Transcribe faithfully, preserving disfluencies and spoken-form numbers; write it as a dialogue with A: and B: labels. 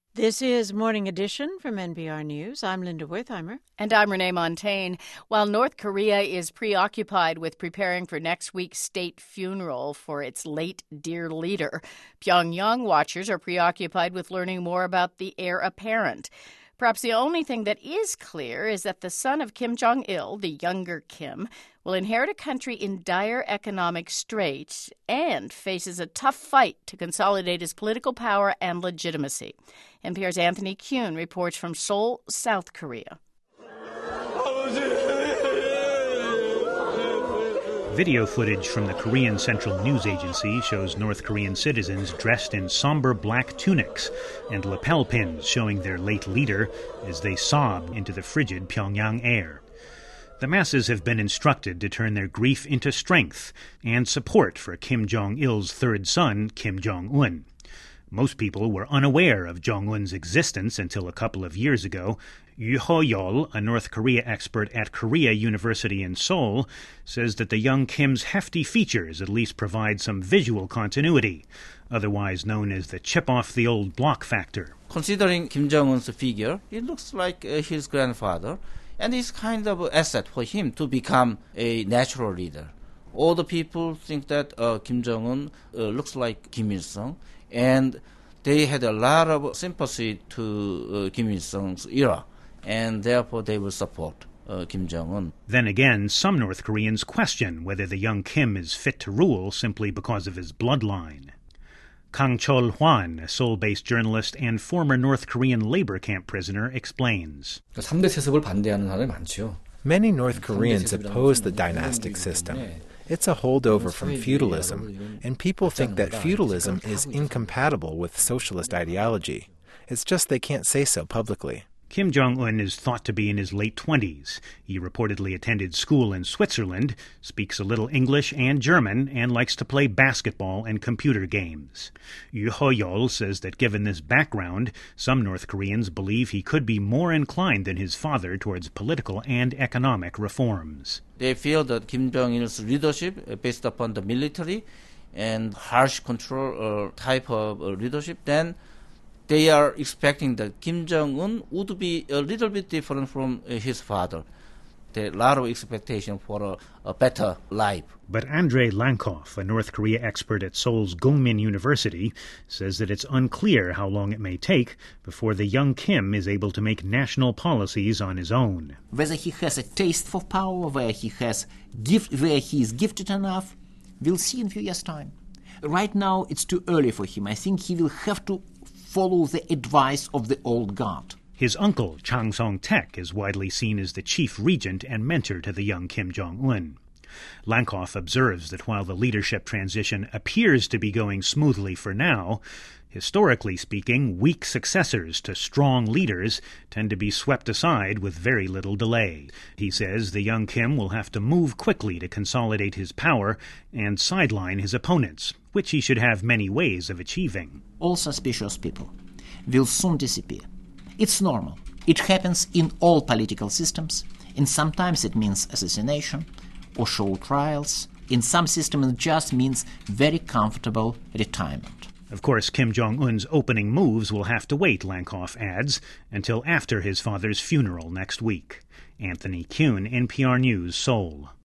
A: This is Morning Edition from N P R News. I'm Linda Wertheimer.
B: And I'm Renee Montaigne. While North Korea is preoccupied with preparing for next week's state funeral for its late dear leader, Pyongyang watchers are preoccupied with learning more about the heir apparent. Perhaps the only thing that is clear is that the son of Kim Jong-il, the younger Kim, will inherit a country in dire economic straits and faces a tough fight to consolidate his political power and legitimacy. N P R's Anthony Kuhn reports from Seoul, South Korea.
C: Video footage from the Korean Central News Agency shows North Korean citizens dressed in somber black tunics and lapel pins showing their late leader as they sob into the frigid Pyongyang air. The masses have been instructed to turn their grief into strength and support for Kim Jong-il's third son, Kim Jong-un. Most people were unaware of Jong-un's existence until a couple of years ago. Yu Ho-yeol, a North Korea expert at Korea University in Seoul, says that the young Kim's hefty features at least provide some visual continuity, otherwise known as the chip-off-the-old-block factor.
D: Considering Kim Jong-un's figure, it looks like uh, his grandfather, and it's kind of an asset for him to become a natural leader. All the people think that uh, Kim Jong-un uh, looks like Kim Il-sung, and they had a lot of sympathy to uh, Kim Il-sung's era, and therefore they will support uh, Kim Jong-un.
C: Then again, some North Koreans question whether the young Kim is fit to rule simply because of his bloodline. Kang Chol-hwan, a Seoul-based journalist and former North Korean labor camp prisoner, explains.
E: 삼 대 세습을 반대하는 사람이 많죠.
F: Many North Koreans oppose the dynastic system. It's a holdover from feudalism, and people think that feudalism is incompatible with socialist ideology. It's just they can't say so publicly.
C: Kim Jong-un is thought to be in his late twenties. He reportedly attended school in Switzerland, speaks a little English and German, and likes to play basketball and computer games. Yu Ho-yeol says that given this background, some North Koreans believe he could be more inclined than his father towards political and economic reforms.
D: They feel that Kim Jong-il's leadership, uh, based upon the military and harsh control uh, type of uh, leadership, then they are expecting that Kim Jong-un would be a little bit different from uh, his father. There are a lot of expectation for a, a better life.
C: But Andrei Lankoff, a North Korea expert at Seoul's Gongmin University, says that it's unclear how long it may take before the young Kim is able to make national policies on his own.
G: Whether he has a taste for power, whether he has gift, where he is gifted enough, we'll see in a few years' time. Right now, it's too early for him. I think he will have to follow the advice of the old guard.
C: His uncle, Chang Song-taek, is widely seen as the chief regent and mentor to the young Kim Jong-un. Lankoff observes that while the leadership transition appears to be going smoothly for now, historically speaking, weak successors to strong leaders tend to be swept aside with very little delay. He says the young Kim will have to move quickly to consolidate his power and sideline his opponents, which he should have many ways of achieving.
G: All suspicious people will soon disappear. It's normal. It happens in all political systems, and sometimes it means assassination or show trials. In some systems, it just means very comfortable retirement.
C: Of course, Kim Jong-un's opening moves will have to wait, Lankoff adds, until after his father's funeral next week. Anthony Kuhn, N P R News, Seoul.